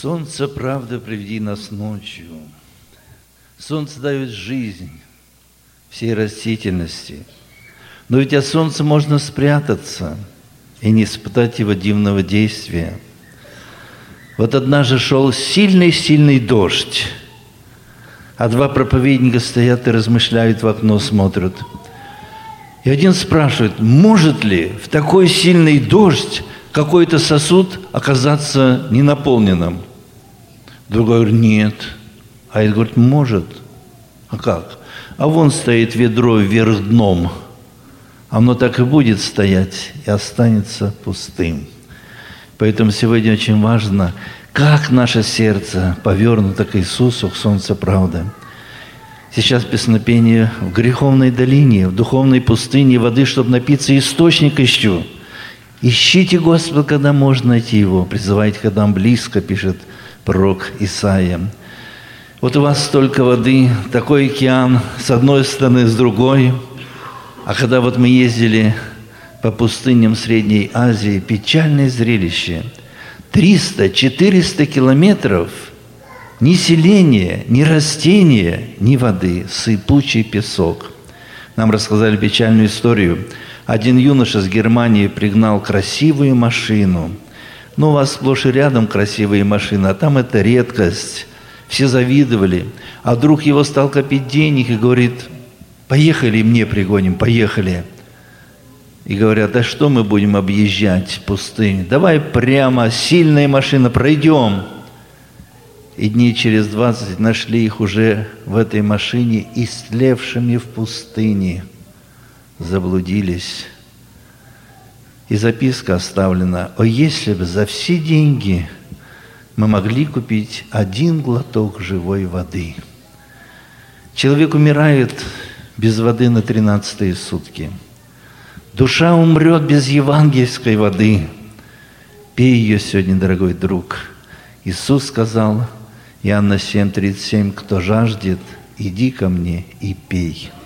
Солнце, правда, приведи нас ночью. Солнце дает жизнь всей растительности. Но ведь от солнца можно спрятаться и не испытать его дивного действия. Вот однажды шел сильный дождь, а два проповедника стоят и размышляют, в окно смотрят. И один спрашивает, может ли в такой сильный дождь какой-то сосуд оказаться ненаполненным? Другой говорит, нет. А этот говорит, может. А как? А вон стоит ведро вверх дном. Оно так и будет стоять и останется пустым. Поэтому сегодня очень важно, как наше сердце повернуто к Иисусу, к солнцу правды. Сейчас песнопение в греховной долине, в духовной пустыне воды, чтобы напиться, источник ищу. Ищите Господа, когда можно найти Его. Призывайте, когда Он близко, пишет пророк Исаия. Вот у вас столько воды, такой океан, с одной стороны, с другой. А когда вот мы ездили по пустыням Средней Азии, печальное зрелище. 300-400 километров ни селения, ни растения, ни воды, сыпучий песок. Нам рассказали печальную историю. Один юноша с Германии пригнал красивую машину. Ну, у вас сплошь и рядом красивые машины, а там это редкость. Все завидовали. А друг его стал копить денег и говорит, поехали, мне пригоним, поехали. И говорят, да что мы будем объезжать пустыню? Давай прямо, сильная машина, пройдем. И дней через 20 нашли их уже в этой машине, истлевшими в пустыне. Заблудились. И записка оставлена, о, если бы за все деньги мы могли купить один глоток живой воды. Человек умирает без воды на 13-е сутки. Душа умрет без евангельской воды. Пей ее сегодня, дорогой друг. Иисус сказал, Иоанна 7:37, кто жаждет, иди ко мне и пей.